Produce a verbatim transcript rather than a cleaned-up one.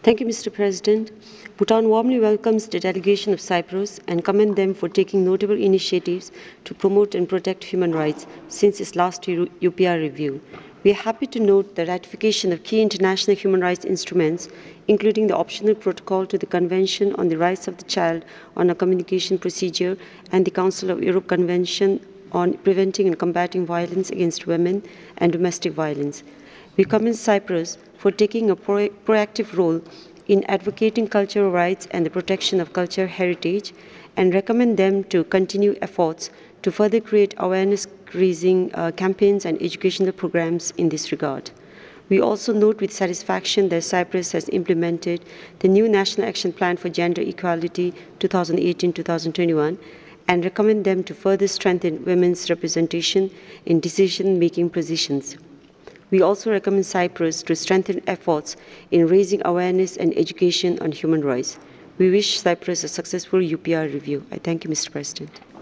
Thank you, Mister President. Bhutan warmly welcomes the delegation of Cyprus and commend them for taking notable initiatives to promote and protect human rights since its last U P R review. We are happy to note the ratification of key international human rights instruments, including the optional protocol to the Convention on the Rights of the Child on a Communication Procedure and the Council of Europe Convention on Preventing and Combating Violence Against Women and Domestic Violence. We commend Cyprus for taking a pro proactive role in advocating cultural rights and the protection of cultural heritage and recommend them to continue efforts to further create awareness-raising uh, campaigns and educational programs in this regard. We also note with satisfaction that Cyprus has implemented the new National Action Plan for Gender Equality two thousand eighteen to two thousand twenty-one and recommend them to further strengthen women's representation in decision-making positions. We also recommend Cyprus to strengthen efforts in raising awareness and education on human rights. We wish Cyprus a successful U P R review. I thank you, Mister President.